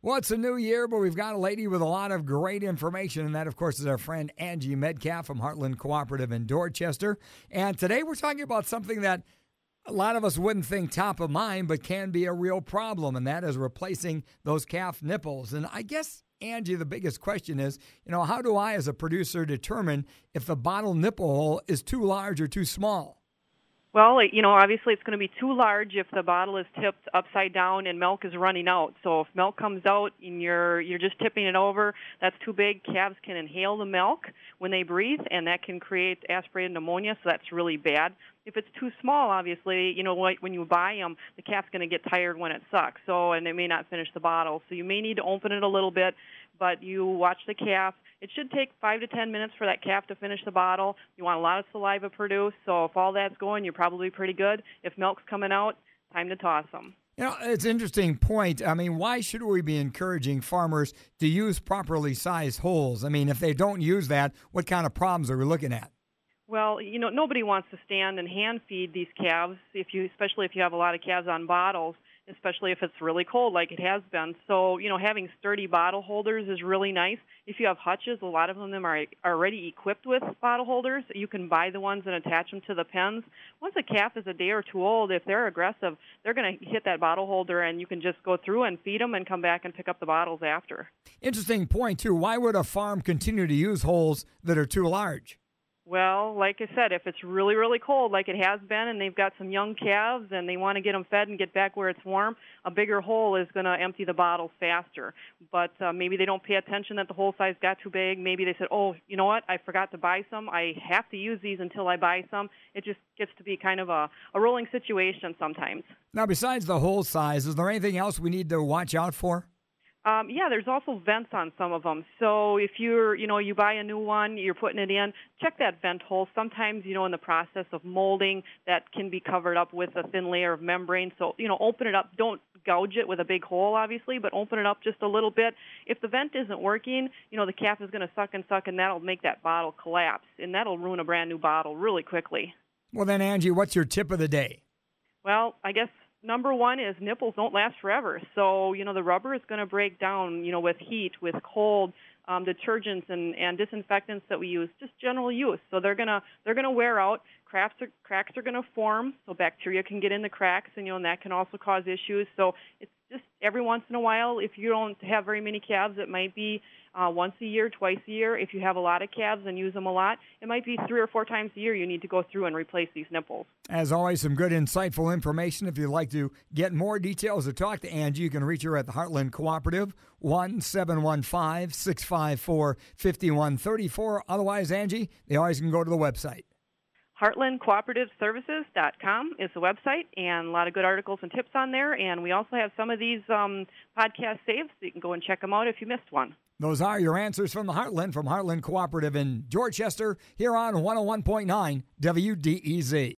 Well, it's a new year, but we've got a lady with a lot of great information, and that, of course, is our friend Angie Metcalf from Heartland Cooperative in Dorchester. And today we're talking about something that a lot of us wouldn't think top of mind, but can be a real problem, and that is replacing those calf nipples. And I guess, Angie, the biggest question is, how do I, as a producer, determine if the bottle nipple hole is too large or too small? Well, obviously it's going to be too large if the bottle is tipped upside down and milk is running out. So if milk comes out and you're just tipping it over, that's too big. Calves can inhale the milk when they breathe, and that can create aspirated pneumonia, so that's really bad. If it's too small, obviously, like when you buy them, the calf's going to get tired when it sucks, and it may not finish the bottle. So you may need to open it a little bit, but you watch the calf. It should take 5 to 10 minutes for that calf to finish the bottle. You want a lot of saliva produced, so if all that's going, you're probably pretty good. If milk's coming out, time to toss them. It's an interesting point. I mean, why should we be encouraging farmers to use properly sized holes? I mean, if they don't use that, what kind of problems are we looking at? Well, nobody wants to stand and hand feed these calves, especially if you have a lot of calves on bottles, especially if it's really cold like it has been. So, having sturdy bottle holders is really nice. If you have hutches, a lot of them are already equipped with bottle holders. You can buy the ones and attach them to the pens. Once a calf is a day or two old, if they're aggressive, they're going to hit that bottle holder, and you can just go through and feed them and come back and pick up the bottles after. Interesting point, too. Why would a farm continue to use holes that are too large? Well, like I said, if it's really, really cold like it has been and they've got some young calves and they want to get them fed and get back where it's warm, a bigger hole is going to empty the bottle faster. But maybe they don't pay attention that the hole size got too big. Maybe they said, oh, you know what, I forgot to buy some. I have to use these until I buy some. It just gets to be kind of a rolling situation sometimes. Now, besides the hole size, is there anything else we need to watch out for? There's also vents on some of them. So if you buy a new one, you're putting it in, check that vent hole. Sometimes, in the process of molding, that can be covered up with a thin layer of membrane. So, open it up. Don't gouge it with a big hole, obviously, but open it up just a little bit. If the vent isn't working, the calf is going to suck, and that'll make that bottle collapse, and that'll ruin a brand new bottle really quickly. Well, then, Angie, what's your tip of the day? Well, I guess number one is nipples don't last forever. So, the rubber is going to break down, with heat, with cold, detergents and disinfectants that we use, just general use. So they're going to wear out. Cracks are going to form, so bacteria can get in the cracks, and that can also cause issues. So it's just every once in a while. If you don't have very many calves, it might be once a year, twice a year. If you have a lot of calves and use them a lot, it might be 3 or 4 times a year you need to go through and replace these nipples. As always, some good, insightful information. If you'd like to get more details or talk to Angie, you can reach her at the Heartland Cooperative, 1-715-654-5134. Otherwise, Angie, they always can go to the website. HeartlandCooperativeServices.com is the website, and a lot of good articles and tips on there. And we also have some of these podcast saves, so you can go and check them out if you missed one. Those are your answers from the Heartland, from Heartland Cooperative in Dorchester, here on 101.9 WDEZ.